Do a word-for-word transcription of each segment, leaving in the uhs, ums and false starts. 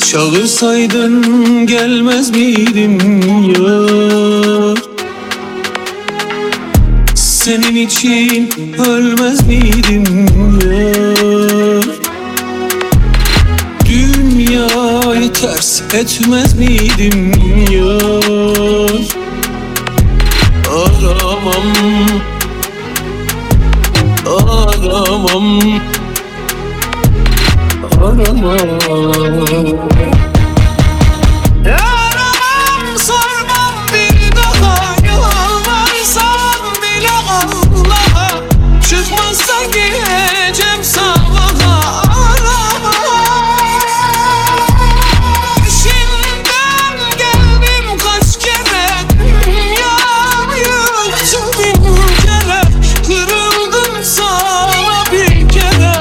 Çağırsaydın gelmez miydim yar? Senin için ölmez miydim yar? Dünyayı ters etmez miydim yar? Aramam, aramam, aramam. Yaramam, sormam bir daha, yalvarsam bile Allah'a. Çıkmazsa gideceğim sabaha. Aramam. Peşinden geldim kaç kere, dünyayı yıktım bin kere. Kırıldım sana bir kere.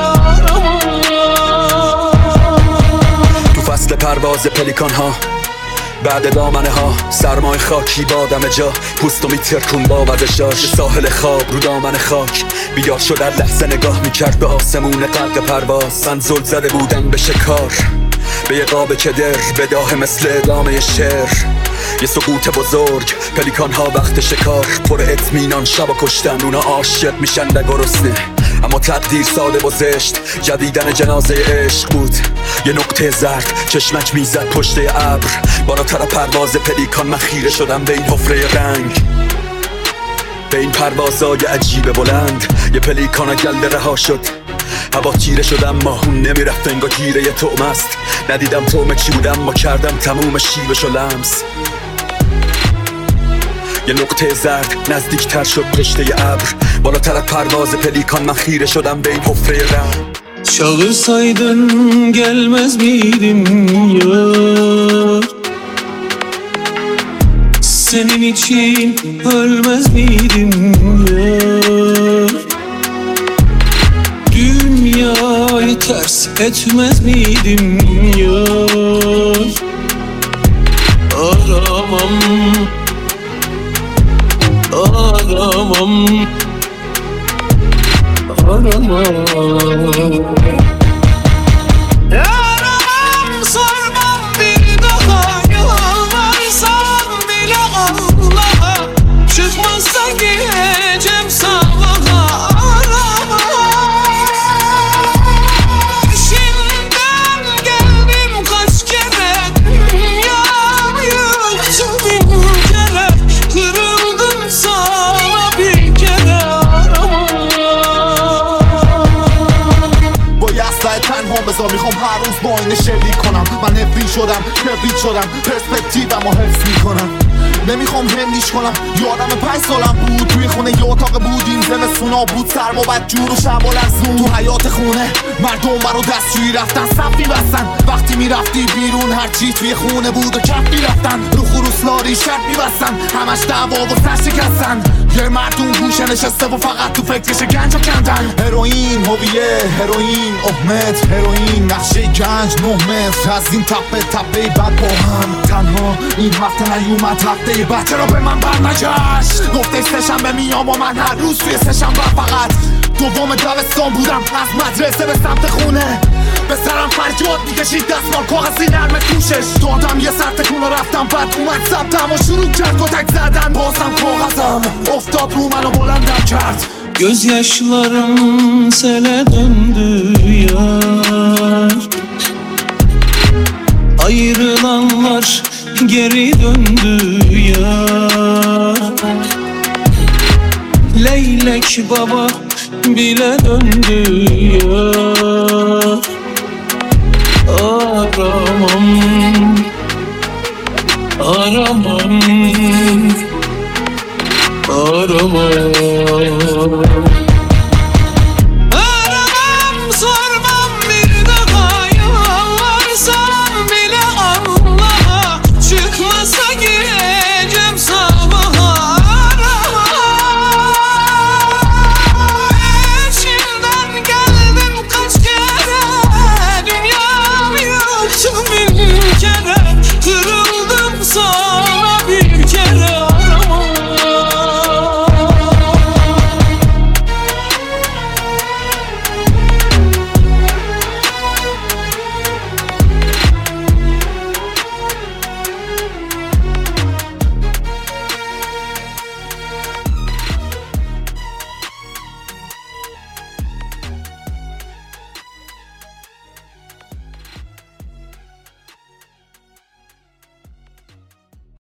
فصل پرواز پلیکان ها بعد دامنه ها سرمای خاکی با دم جا پوستو میترکون با وزشاش ساحل خواب رو دامن خاک بیدار شد در لحظه نگاه میکرد به آسمون غرق پرواز من زل زده بودم به شکار به یه قاب کدر بداه مثل ادامه شعر یه سقوط بزرگ پلیکان ها وقت شکار پر اطمینان شب و کشتن اونا عاشق میشن و گرسنه اما تقدیر ساده و زشت جدیدن جنازه عشق بود یه نقطه زرد چشمک میزد پشت ابر بالاتر پرواز پلیکان من خیره شدم به این حفره رنگ به این پروازای عجیب بلند یه پلیکان گلده رها شد هوا تیره شدم ماهون نمیرفت انگار گیره یه طعم است ندیدم طعم چی بودم ما کردم تموم شیبش و لمس یه نقطه زرد نزدیکتر شد رشته ابر بالاتر پرواز پلیکان من خیره شدم به این حفره رنگ Çağırsaydın gelmez miydim yar? Senin için ölmez miydim yar? Dünyayı ters etmez miydim yar? Aramam, aramam, aramam. Yaramam, sormam bir daha, yalvarsam bile Allah'a. Çıkmazsa gideceğim sabaha. Aramam. Peşinden geldim kaç kere, dünyayı yıktım bin kere. Kırıldım sana bir kere. تنها بذار میخوام هر روز با اینه شلیک کنم من نفری شدم کبریت شدم پرسپکتیوم و حفظ میکنم نمیخوام هندیش کنم یادم پنج سالم بود توی خونه یه اتاق بودیم زمستونا بود سرما بد جور و شب و لرزون تو حیات خونه مردم برا دستشویی رفتن صف میبستن وقتی میرفتی بیرون هرچی توی خونه بود و کف میرفتن رو خروسلاری شب میبستن همش دعوا و سر شکستن یه مردم گوشه نشسته و فقط تو فکرش گنجا کندن هروئین هویه هروئین احمد هروئین نقشه گنج نه متر از این تپه تپه بعد با هم تنها این هفته نیومد هفته بعد چرا به من برنگشت گفته سه‌شنبه میام و من هر روز توی سه‌شنبه فقط دوم دبستان بودم از مدرسه به سمت خونه به سرم فریاد میکشید دستمال کاغذی نرم توشش دادم یه سر تکون و رفتم بعد اومد ثبتم و شروع کرد کتک زدن بازم کاغذم افتاد رو منو بلندم کرد Gözyaşlarım sele döndü yar. Ayrılanlar geri döndü yar. Leylek baba bile döndü yar. Aramam, aramam, aramam.